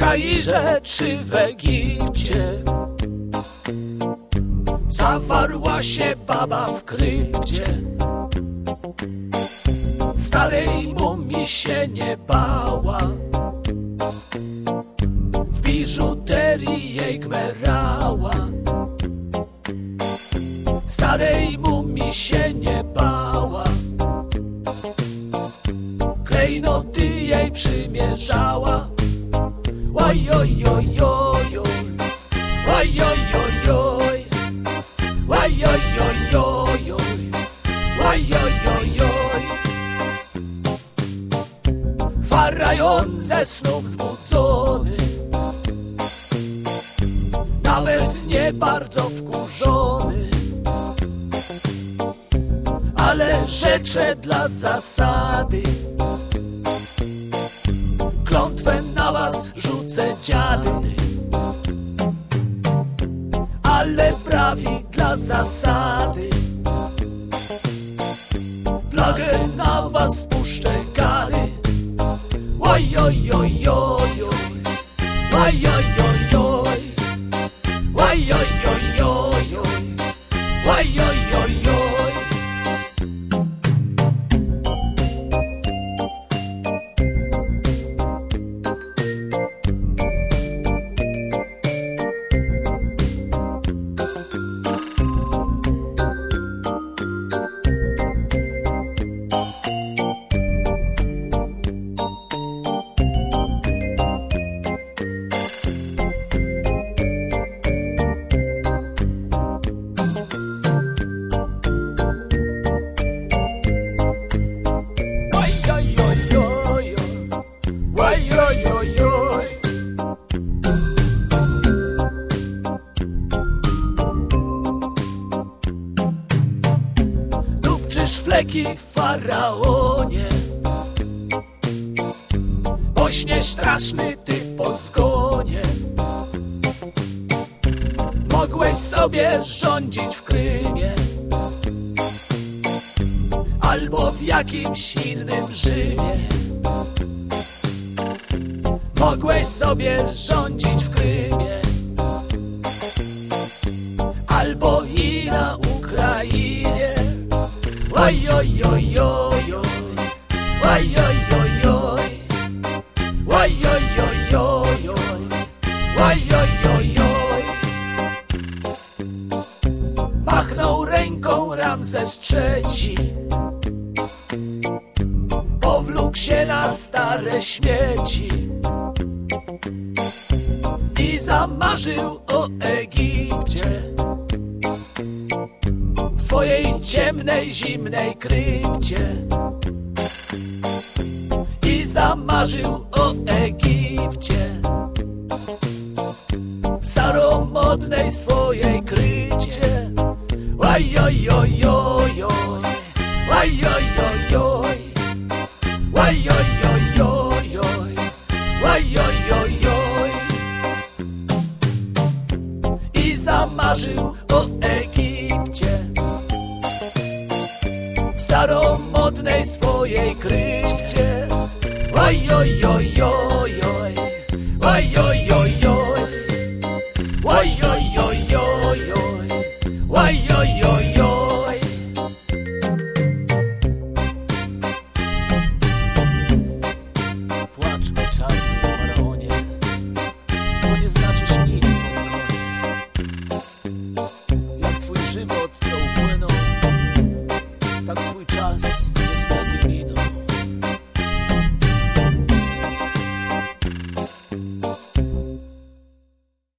Kairze czy w Egipcie zawarła się baba w krypcie. Starej mumii się nie bała, w biżuterii jej gmerała. Starej mumii się nie bała, klejnoty jej przymierzała. Łajojojojoj, łajojojoj, łajojojoj, łajojojoj. Faraon ze snu wzbudzony, nawet nie bardzo wkurzony, ale rzecze dla zasady. Klątwę na was rzucę, dziady, ale prawi dla zasady. Plagę na was spuszczę, gady. Łajojojojoj, łajojojoj, łajojojoj, łajojojoj. Dupczysz fleki, faraonie, bo śnie straszny ty po zgonie. Mogłeś sobie rządzić w Krymie albo w jakimś innym Rzymie. Mogłeś sobie rządzić w Krymie albo i na Ukrainie. Łajojojojoj, łajojojoj, łajojojoj, łajojojoj. Machnął ręką Ramzes III, powlókł się na stare śmieci i zamarzył o Egipcie w swojej ciemnej, zimnej krypcie. I zamarzył o Egipcie w staromodnej swojej krycie. Łajojojojoj, łajojojoj, łajojojoj, łajojojoj. I zamarzył o Egipcie w staromodnej swojej krycie. Łajojojoj.